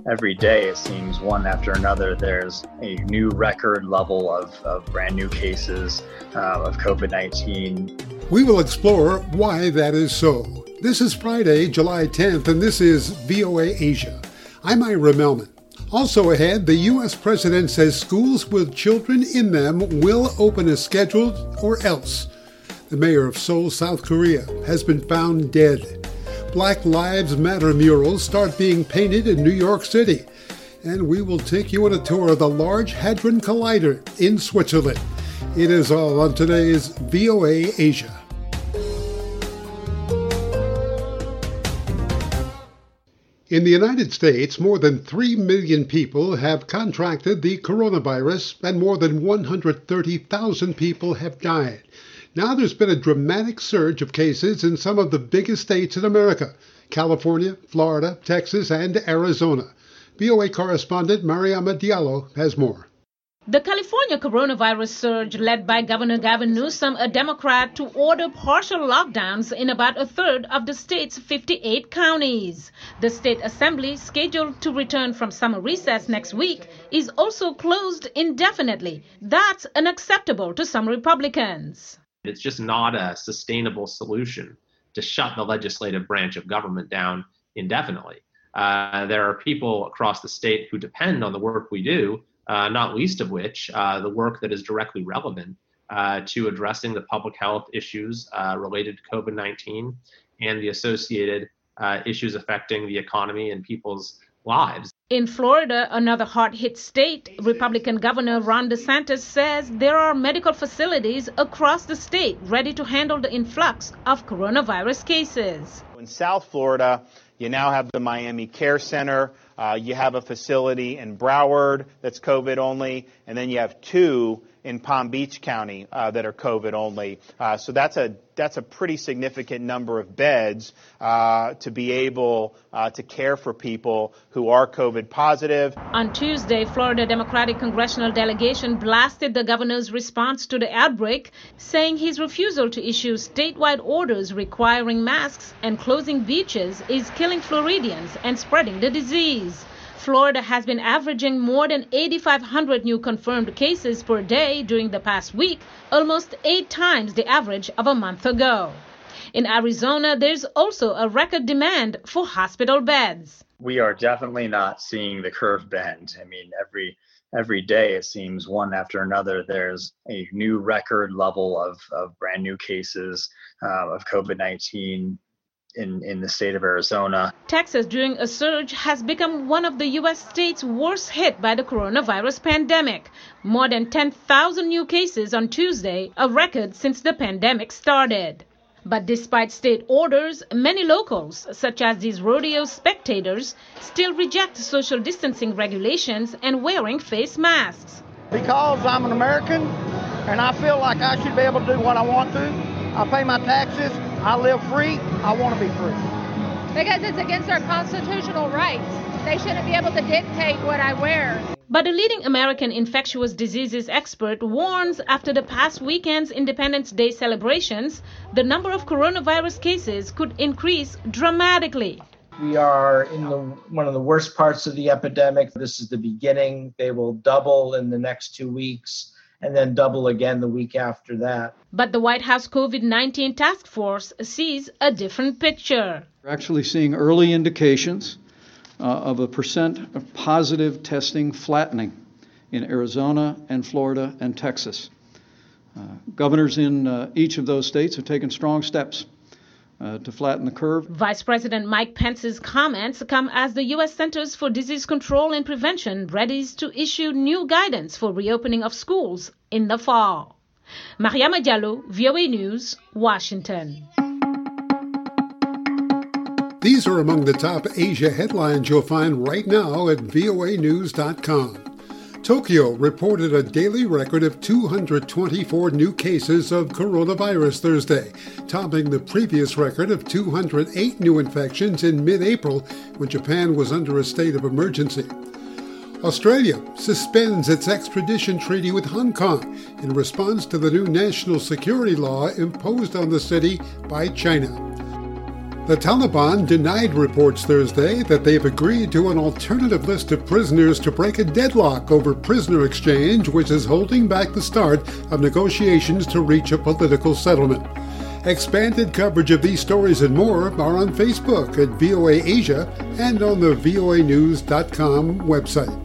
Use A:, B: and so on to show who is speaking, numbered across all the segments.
A: every day, it seems one after another, there's a new record level of brand new cases of COVID-19.
B: We will explore why that is so. This is Friday, July 10th, and this is VOA Asia. I'm Ira Melman. Also ahead, the U.S. president says schools with children in them will open as scheduled or else. The mayor of Seoul, South Korea, has been found dead. Black Lives Matter murals start being painted in New York City. And we will take you on a tour of the Large Hadron Collider in Switzerland. It is all on today's VOA Asia. In the United States, more than 3 million people have contracted the coronavirus and more than 130,000 people have died. Now there's been a dramatic surge of cases in some of the biggest states in America: California, Florida, Texas, and Arizona. VOA correspondent Mariama Diallo has more.
C: The California coronavirus surge, led by Governor Gavin Newsom, a Democrat, to order partial lockdowns in about a third of the state's 58 counties. The state assembly, scheduled to return from summer recess next week, is also closed indefinitely. That's unacceptable to some Republicans.
D: It's just not a sustainable solution to shut the legislative branch of government down indefinitely. There are people across the state who depend on the work we do, not least of which the work that is directly relevant to addressing the public health issues related to COVID-19 and the associated issues affecting the economy and people's lives.
C: In Florida, another hard-hit state, Republican Governor Ron DeSantis says there are medical facilities across the state ready to handle the influx of coronavirus cases.
E: In South Florida, you now have the Miami Care Center. You have a facility in Broward that's COVID only, and then you have two in Palm Beach County that are COVID only. So that's a pretty significant number of beds to be able to care for people who are COVID positive.
C: On Tuesday, Florida Democratic congressional delegation blasted the governor's response to the outbreak, saying his refusal to issue statewide orders requiring masks and closing beaches is killing Floridians and spreading the disease. Florida has been averaging more than 8,500 new confirmed cases per day during the past week, almost 8 times the average of a month ago. In Arizona, there's also a record demand for hospital beds.
A: We are definitely not seeing the curve bend. I mean, every day, it seems one after another, there's a new record level of brand new cases of COVID-19 in the state of Arizona.
C: Texas, during a surge, has become one of the U.S. states worst hit by the coronavirus pandemic. More than 10,000 new cases on Tuesday, a record since the pandemic started. But despite state orders, many locals, such as these rodeo spectators, still reject social distancing regulations and wearing face masks.
F: Because I'm an American and I feel like I should be able to do what I want to. I pay my taxes. I live free. I want to be free.
G: Because it's against our constitutional rights. They shouldn't be able to dictate what I wear.
C: But a leading American infectious diseases expert warns after the past weekend's Independence Day celebrations, the number of coronavirus cases could increase dramatically.
H: We are in one of the worst parts of the epidemic. This is the beginning. They will double in the next 2 weeks, and then double again the week after that.
C: But the White House COVID-19 task force sees a different picture.
I: We're actually seeing early indications of a percent of positive testing flattening in Arizona and Florida and Texas. Governors in each of those states have taken strong steps to flatten the curve.
C: Vice President Mike Pence's comments come as the U.S. Centers for Disease Control and Prevention readies to issue new guidance for reopening of schools in the fall. Mariama Diallo, VOA News, Washington.
B: These are among the top Asia headlines you'll find right now at voanews.com. Tokyo reported a daily record of 224 new cases of coronavirus Thursday, topping the previous record of 208 new infections in mid-April when Japan was under a state of emergency. Australia suspends its extradition treaty with Hong Kong in response to the new national security law imposed on the city by China. The Taliban denied reports Thursday that they've agreed to an alternative list of prisoners to break a deadlock over prisoner exchange, which is holding back the start of negotiations to reach a political settlement. Expanded coverage of these stories and more are on Facebook at VOA Asia and on the voanews.com website.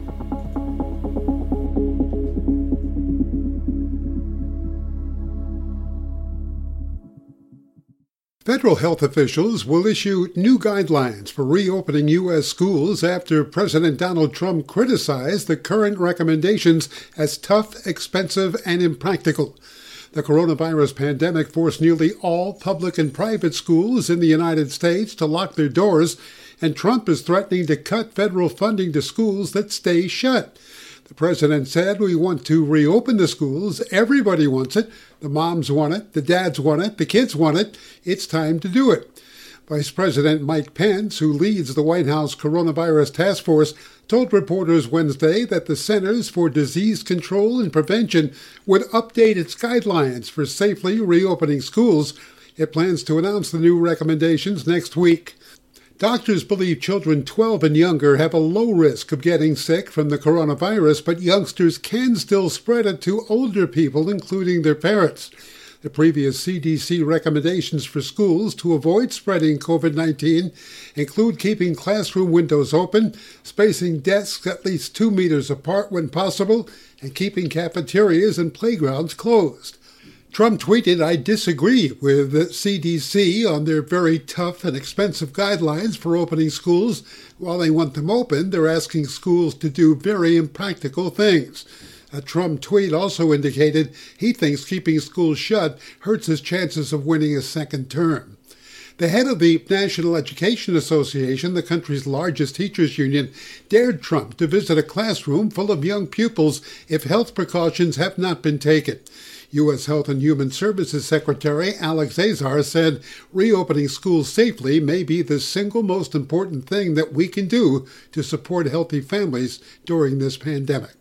B: Federal health officials will issue new guidelines for reopening U.S. schools after President Donald Trump criticized the current recommendations as tough, expensive, and impractical. The coronavirus pandemic forced nearly all public and private schools in the United States to lock their doors, and Trump is threatening to cut federal funding to schools that stay shut. The president said, "We want to reopen the schools. Everybody wants it. The moms want it. The dads want it. The kids want it. It's time to do it." Vice President Mike Pence, who leads the White House Coronavirus Task Force, told reporters Wednesday that the Centers for Disease Control and Prevention would update its guidelines for safely reopening schools. It plans to announce the new recommendations next week. Doctors believe children 12 and younger have a low risk of getting sick from the coronavirus, but youngsters can still spread it to older people, including their parents. The previous CDC recommendations for schools to avoid spreading COVID-19 include keeping classroom windows open, spacing desks at least 2 meters apart when possible, and keeping cafeterias and playgrounds closed. Trump tweeted, "I disagree with the CDC on their very tough and expensive guidelines for opening schools. While they want them open, they're asking schools to do very impractical things." A Trump tweet also indicated he thinks keeping schools shut hurts his chances of winning a second term. The head of the National Education Association, the country's largest teachers union, dared Trump to visit a classroom full of young pupils if health precautions have not been taken. U.S. Health and Human Services Secretary Alex Azar said reopening schools safely may be the single most important thing that we can do to support healthy families during this pandemic.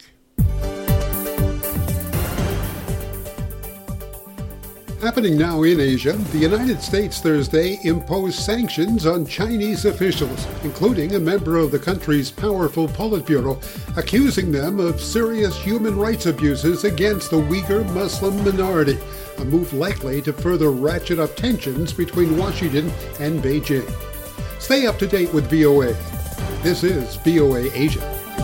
B: Happening now in Asia, the United States Thursday imposed sanctions on Chinese officials, including a member of the country's powerful Politburo, accusing them of serious human rights abuses against the Uyghur Muslim minority, a move likely to further ratchet up tensions between Washington and Beijing. Stay up to date with VOA. This is VOA Asia.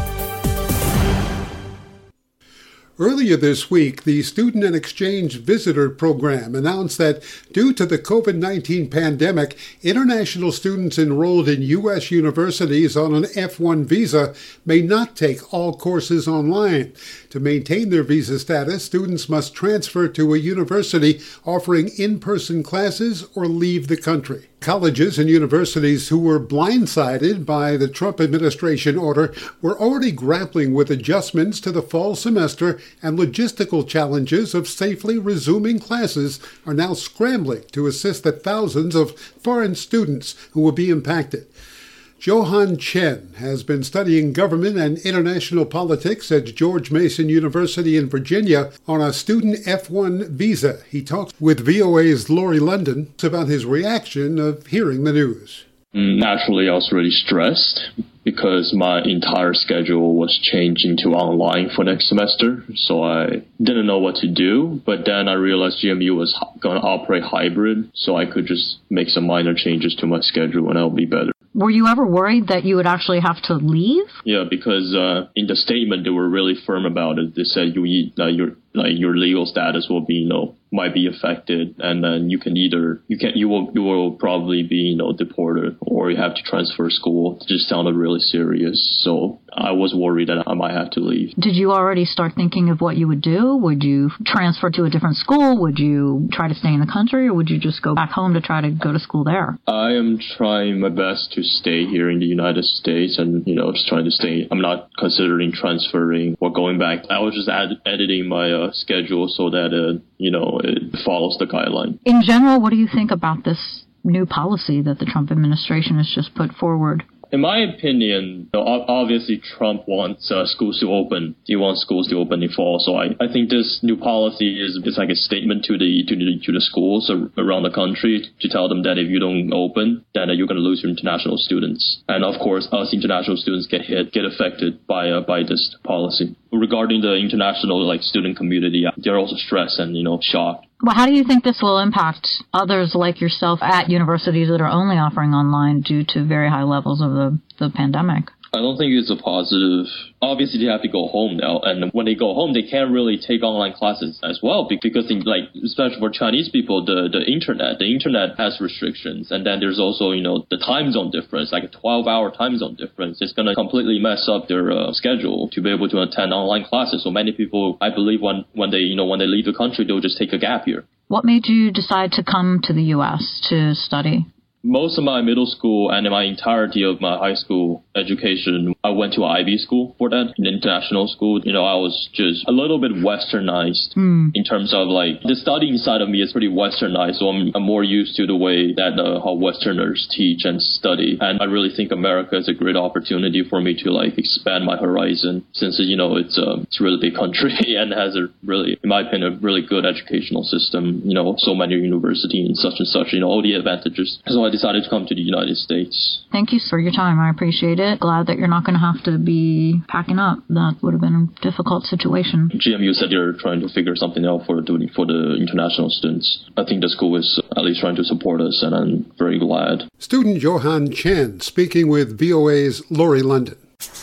B: Earlier this week, the Student and Exchange Visitor Program announced that due to the COVID-19 pandemic, international students enrolled in U.S. universities on an F-1 visa may not take all courses online. To maintain their visa status, students must transfer to a university offering in-person classes or leave the country. Colleges and universities who were blindsided by the Trump administration order were already grappling with adjustments to the fall semester, and logistical challenges of safely resuming classes are now scrambling to assist the thousands of foreign students who will be impacted. Johan Chen has been studying government and international politics at George Mason University in Virginia on a student F-1 visa. He talks with VOA's Lori London about his reaction of hearing the news.
J: Naturally, I was really stressed because my entire schedule was changing to online for next semester. So I didn't know what to do. But then I realized GMU was going to operate hybrid, so I could just make some minor changes to my schedule and I'll be better.
K: Were you ever worried that you would actually have to leave?
J: Yeah, because in the statement, they were really firm about it. They said your legal status will be, might be affected, and then you will probably be, deported, or you have to transfer school. It just sounded really serious. So I was worried that I might have to leave.
K: Did you already start thinking of what you would do? Would you transfer to a different school? Would you try to stay in the country, or would you just go back home to try to go to school there?
J: I am trying my best to stay here in the United States and, just trying to stay. I'm not considering transferring or going back. I was just editing my schedule so that, it follows the guideline.
K: In general, what do you think about this new policy that the Trump administration has just put forward?
J: In my opinion, obviously Trump wants schools to open. He wants schools to open in fall. So I think this new policy is like a statement to the schools around the country to tell them that if you don't open, then you're going to lose your international students. And of course, us international students get affected by this policy. Regarding the international student community, they're also stressed and shocked.
K: Well, how do you think this will impact others like yourself at universities that are only offering online due to very high levels of the pandemic?
J: I don't think it's a positive. Obviously, they have to go home now, and when they go home, they can't really take online classes as well because, especially for Chinese people, the internet has restrictions, and then there's also the time zone difference, like a 12-hour time zone difference. It's going to completely mess up their schedule to be able to attend online classes. So many people, I believe, when they leave the country, they'll just take a gap year.
K: What made you decide to come to the U.S. to study?
J: Most of my middle school and my entirety of my high school education, I went to IB school for that, an international school. I was just a little bit westernized in terms of the studying side of me is pretty westernized. So I'm more used to the way that how Westerners teach and study. And I really think America is a great opportunity for me to expand my horizon since, it's a really big country and has a really, in my opinion, a really good educational system, so many universities and such, all the advantages. So I decided to come to the United States.
K: Thank you for your time. I appreciate it. Glad that you're not going to have to be packing up. That would have been a difficult situation.
J: GMU said you're trying to figure something out for the international students. I think the school is at least trying to support us, and I'm very glad.
B: Student Johan Chen speaking with VOA's Lori London.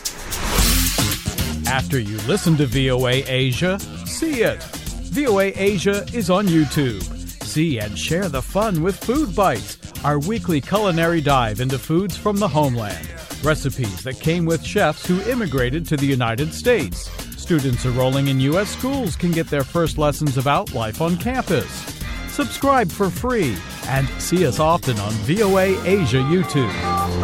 L: After you listen to VOA Asia, see it. VOA Asia is on YouTube. See and share the fun with Food Bites, our weekly culinary dive into foods from the homeland. Recipes that came with chefs who immigrated to the United States. Students enrolling in U.S. schools can get their first lessons about life on campus. Subscribe for free and see us often on VOA Asia YouTube.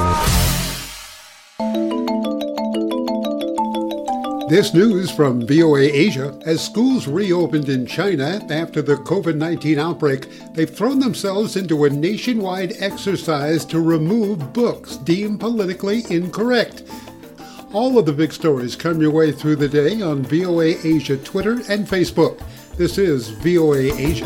B: This news from VOA Asia. As schools reopened in China after the COVID-19 outbreak, they've thrown themselves into a nationwide exercise to remove books deemed politically incorrect. All of the big stories come your way through the day on VOA Asia Twitter and Facebook. This is VOA Asia.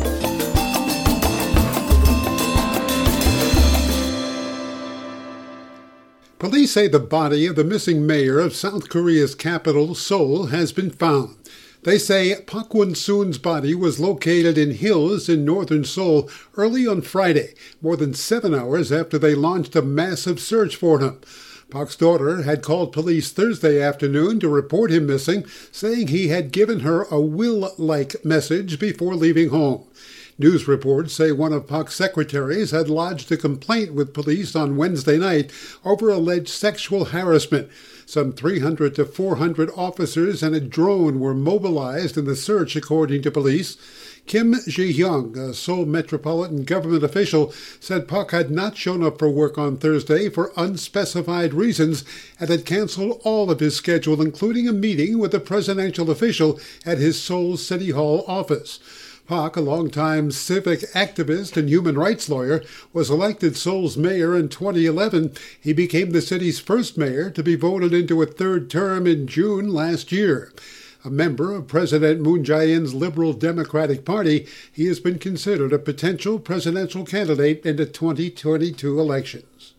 B: Police say the body of the missing mayor of South Korea's capital, Seoul, has been found. They say Park Won-soon's body was located in hills in northern Seoul early on Friday, more than 7 hours after they launched a massive search for him. Park's daughter had called police Thursday afternoon to report him missing, saying he had given her a will-like message before leaving home. News reports say one of Park's secretaries had lodged a complaint with police on Wednesday night over alleged sexual harassment. Some 300 to 400 officers and a drone were mobilized in the search, according to police. Kim Ji-hyung, a Seoul Metropolitan Government official, said Park had not shown up for work on Thursday for unspecified reasons and had canceled all of his schedule, including a meeting with a presidential official at his Seoul City Hall office. Park, a longtime civic activist and human rights lawyer, was elected Seoul's mayor in 2011. He became the city's first mayor to be voted into a third term in June last year. A member of President Moon Jae-in's Liberal Democratic Party, he has been considered a potential presidential candidate in the 2022 elections.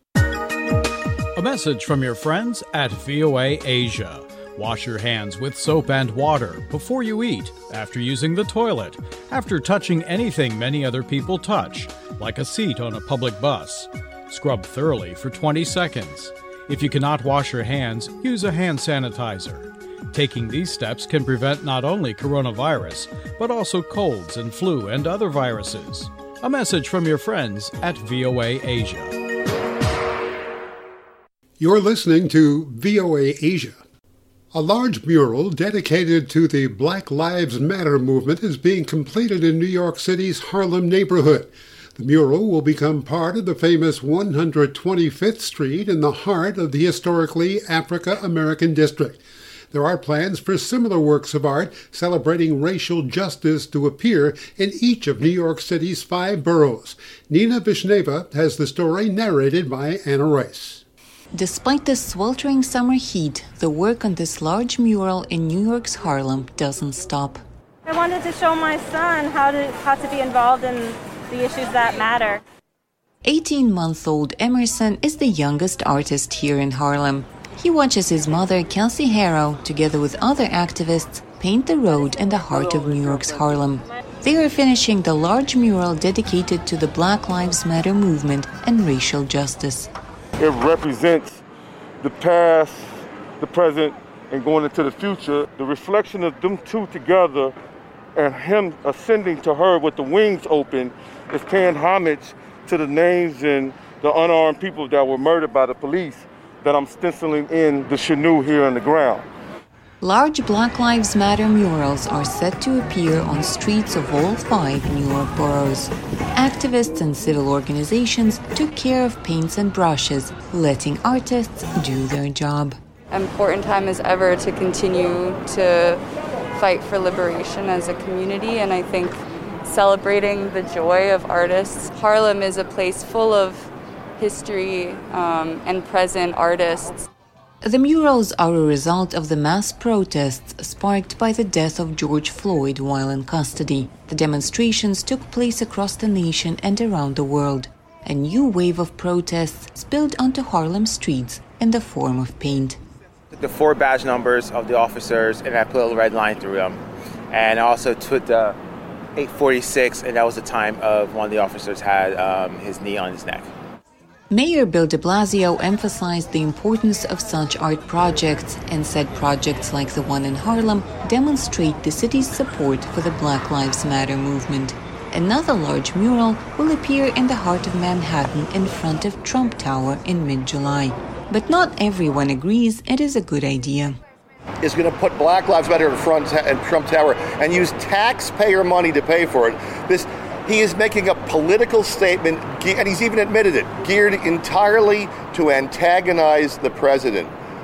L: A message from your friends at VOA Asia. Wash your hands with soap and water before you eat, after using the toilet, after touching anything many other people touch, like a seat on a public bus. Scrub thoroughly for 20 seconds. If you cannot wash your hands, use a hand sanitizer. Taking these steps can prevent not only coronavirus, but also colds and flu and other viruses. A message from your friends at VOA Asia.
B: You're listening to VOA Asia. A large mural dedicated to the Black Lives Matter movement is being completed in New York City's Harlem neighborhood. The mural will become part of the famous 125th Street in the heart of the historically African-American district. There are plans for similar works of art celebrating racial justice to appear in each of New York City's 5 boroughs. Nina Vishneva has the story narrated by Anna Rice.
M: Despite the sweltering summer heat, the work on this large mural in New York's Harlem doesn't stop.
N: I wanted to show my son how to be involved in the issues that matter.
M: 18-month-old Emerson is the youngest artist here in Harlem. He watches his mother, Kelsey Harrow, together with other activists, paint the road in the heart of New York's Harlem. They are finishing the large mural dedicated to the Black Lives Matter movement and racial justice.
O: It represents the past, the present, and going into the future. The reflection of them two together and him ascending to her with the wings open is paying homage to the names and the unarmed people that were murdered by the police that I'm stenciling in the chenille here on the ground.
M: Large Black Lives Matter murals are set to appear on streets of all 5 New York boroughs. Activists and civil organizations took care of paints and brushes, letting artists do their job.
P: Important time as ever to continue to fight for liberation as a community, and I think celebrating the joy of artists. Harlem is a place full of history and present artists.
M: The murals are a result of the mass protests sparked by the death of George Floyd while in custody. The demonstrations took place across the nation and around the world. A new wave of protests spilled onto Harlem streets in the form of paint.
Q: The 4 badge numbers of the officers, and I put a little red line through them. And I also took the 846, and that was the time of one of the officers had his knee on his neck.
M: Mayor Bill de Blasio emphasized the importance of such art projects and said projects like the one in Harlem demonstrate the city's support for the Black Lives Matter movement. Another large mural will appear in the heart of Manhattan in front of Trump Tower in mid-July. But not everyone agrees it is a good idea.
R: Is going to put Black Lives Matter in front and Trump Tower and use taxpayer money to pay for it. He is making a political statement, and he's even admitted it, geared entirely to antagonize the president.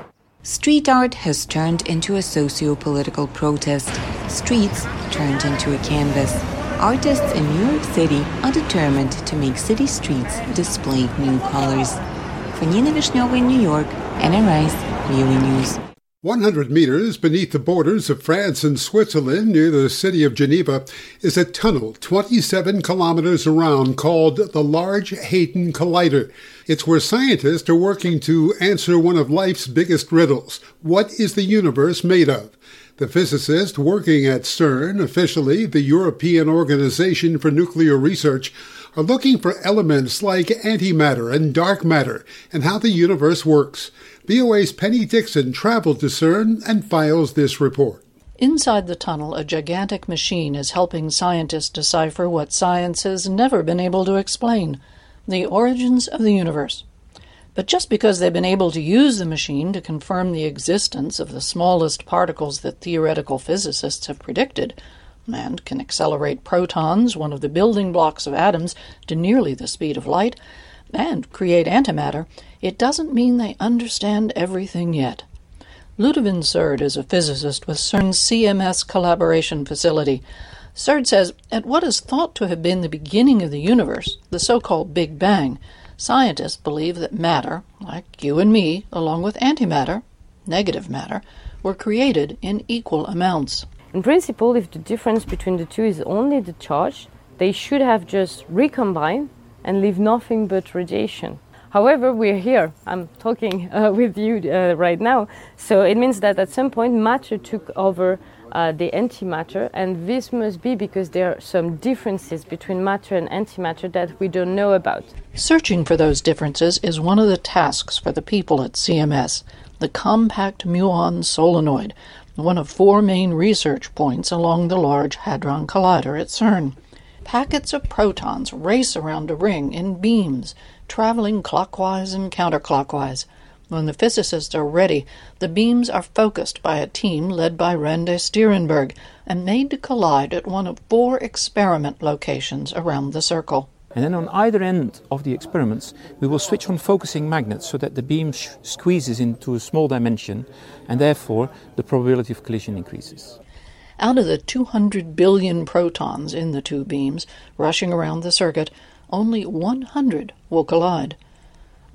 M: Street art has turned into a socio-political protest. Streets turned into a canvas. Artists in New York City are determined to make city streets display new colors. For Nina Vishnova in New York, Anna Rice, VOA News.
B: 100 meters beneath the borders of France and Switzerland, near the city of Geneva, is a tunnel 27 kilometers around called the Large Hadron Collider. It's where scientists are working to answer one of life's biggest riddles. What is the universe made of? The physicists working at CERN, officially the European Organization for Nuclear Research, are looking for elements like antimatter and dark matter and how the universe works. VOA's Penny Dixon traveled to CERN and files this report.
S: Inside the tunnel, a gigantic machine is helping scientists decipher what science has never been able to explain, the origins of the universe. But just because they've been able to use the machine to confirm the existence of the smallest particles that theoretical physicists have predicted, and can accelerate protons, one of the building blocks of atoms, to nearly the speed of light, and create antimatter, it doesn't mean they understand everything yet. Ludovin Serd is a physicist with CERN's CMS collaboration facility. Serd says, at what is thought to have been the beginning of the universe, the so-called Big Bang, scientists believe that matter, like you and me, along with antimatter, negative matter, were created in equal amounts.
T: In principle, if the difference between the two is only the charge, they should have just recombined and leave nothing but radiation. However, we're here. I'm talking with you right now. So it means that at some point matter took over the antimatter, and this must be because there are some differences between matter and antimatter that we don't know about.
S: Searching for those differences is one of the tasks for the people at CMS, the Compact Muon Solenoid, one of 4 main research points along the Large Hadron Collider at CERN. Packets of protons race around a ring in beams, traveling clockwise and counterclockwise. When the physicists are ready, the beams are focused by a team led by Rende Stierenberg and made to collide at one of 4 experiment locations around the circle.
U: And then on either end of the experiments, we will switch on focusing magnets so that the beam squeezes into a small dimension, and therefore the probability of collision increases.
S: Out of the 200 billion protons in the 2 beams rushing around the circuit, only 100 will collide.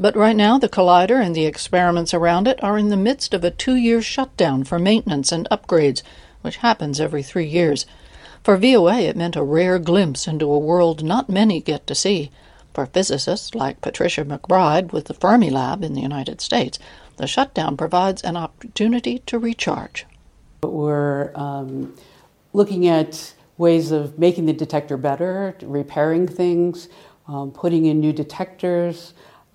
S: But right now, the Collider and the experiments around it are in the midst of a 2-year shutdown for maintenance and upgrades, which happens every 3 years. For VOA, it meant a rare glimpse into a world not many get to see. For physicists like Patricia McBride with the Fermilab in the United States, the shutdown provides an opportunity to recharge.
D: We're looking at ways of making the detector better, repairing things, putting in new detectors,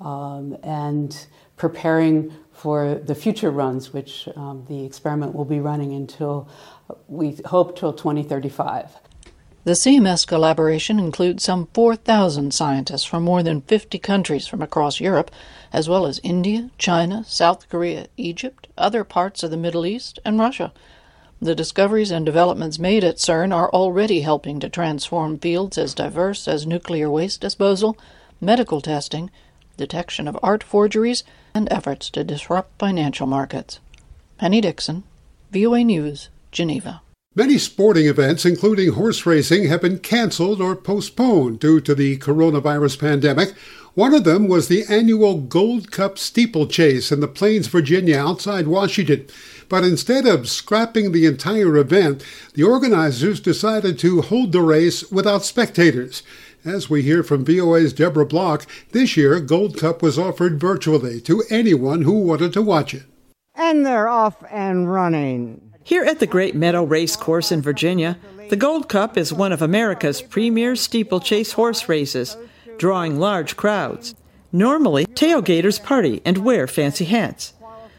D: and preparing for the future runs, which the experiment will be running until, we hope, till 2035.
S: The CMS collaboration includes some 4,000 scientists from more than 50 countries from across Europe, as well as India, China, South Korea, Egypt, other parts of the Middle East, and Russia. The discoveries and developments made at CERN are already helping to transform fields as diverse as nuclear waste disposal, medical testing, detection of art forgeries, and efforts to disrupt financial markets. Penny Dixon, VOA News, Geneva.
B: Many sporting events, including horse racing, have been canceled or postponed due to the coronavirus pandemic. One of them was the annual Gold Cup steeplechase in the Plains, Virginia, outside Washington. But instead of scrapping the entire event, the organizers decided to hold the race without spectators. As we hear from VOA's Deborah Block, this year Gold Cup was offered virtually to anyone who wanted to watch it.
V: And they're off and running.
W: Here at the Great Meadow Race Course in Virginia, the Gold Cup is one of America's premier steeplechase horse races, drawing large crowds. Normally, tailgaters party and wear fancy hats.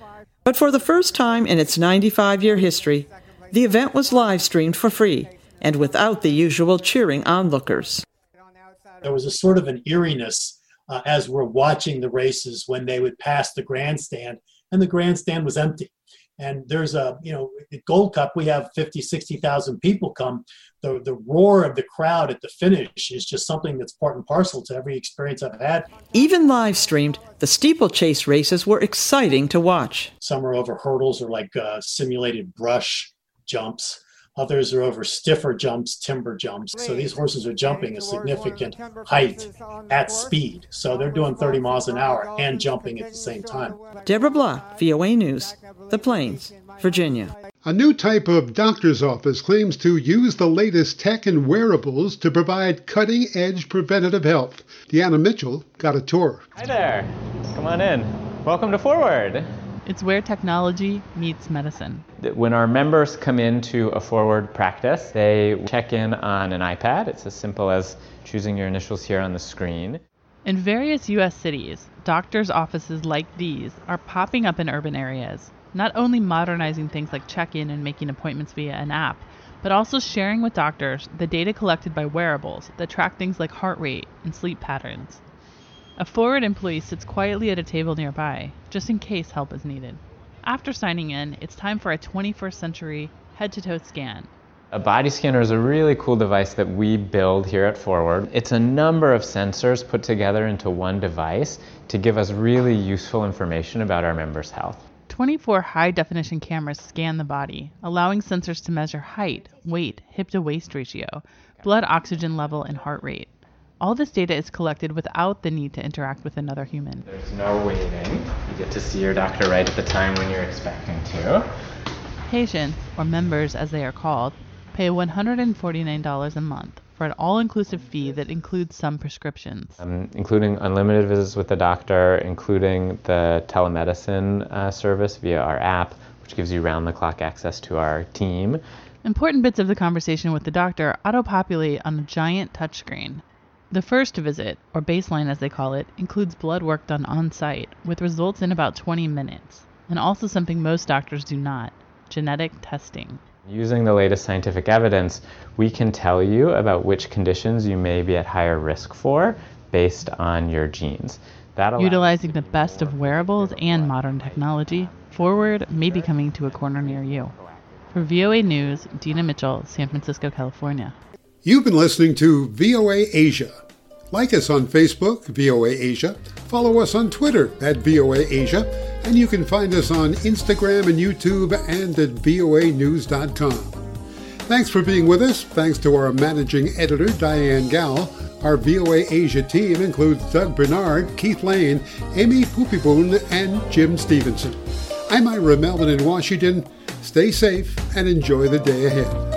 W: But for the first time in its 95-year history, the event was live-streamed for free and without the usual cheering onlookers.
X: There was a sort of an eeriness as we're watching the races when they would pass the grandstand, and the grandstand was empty. And there's at Gold Cup, we have 50, 60,000 people come. The roar of the crowd at the finish is just something that's part and parcel to every experience I've had.
W: Even live streamed, the steeplechase races were exciting to watch.
X: Some are over hurdles or like simulated brush jumps. Others are over stiffer jumps, timber jumps. So these horses are jumping a significant height at speed. So they're doing 30 miles an hour and jumping at the same time.
W: Deborah Block, VOA News, The Plains, Virginia.
B: A new type of doctor's office claims to use the latest tech and wearables to provide cutting-edge preventative health. Deanna Mitchell got a tour.
Y: Hi there. Come on in. Welcome to Forward.
Z: It's where technology meets medicine.
Y: When our members come into a Forward practice, they check in on an iPad. It's as simple as choosing your initials here on the screen.
Z: In various U.S. cities, doctors' offices like these are popping up in urban areas, not only modernizing things like check-in and making appointments via an app, but also sharing with doctors the data collected by wearables that track things like heart rate and sleep patterns. A Forward employee sits quietly at a table nearby, just in case help is needed. After signing in, it's time for a 21st century head-to-toe scan.
Y: A body scanner is a really cool device that we build here at Forward. It's a number of sensors put together into one device to give us really useful information about our members' health.
Z: 24 high-definition cameras scan the body, allowing sensors to measure height, weight, hip-to-waist ratio, blood oxygen level, and heart rate. All this data is collected without the need to interact with another human.
Y: There's no waiting. You get to see your doctor right at the time when you're expecting to.
Z: Patients, or members as they are called, pay $149 a month for an all-inclusive fee that includes some prescriptions.
Y: Including unlimited visits with the doctor, including the telemedicine service via our app, which gives you round-the-clock access to our team.
Z: Important bits of the conversation with the doctor auto-populate on a giant touchscreen. The first visit, or baseline as they call it, includes blood work done on-site, with results in about 20 minutes, and also something most doctors do not, genetic testing.
Y: Using the latest scientific evidence, we can tell you about which conditions you may be at higher risk for based on your genes.
Z: Utilizing the best of wearables and modern technology, Forward may be coming to a corner near you. For VOA News, Dina Mitchell, San Francisco, California.
B: You've been listening to VOA Asia. Like us on Facebook, VOA Asia. Follow us on Twitter at VOA Asia. And you can find us on Instagram and YouTube and at voanews.com. Thanks for being with us. Thanks to our managing editor, Diane Gao. Our VOA Asia team includes Doug Bernard, Keith Lane, Amy Puppiboon, and Jim Stevenson. I'm Ira Melvin in Washington. Stay safe and enjoy the day ahead.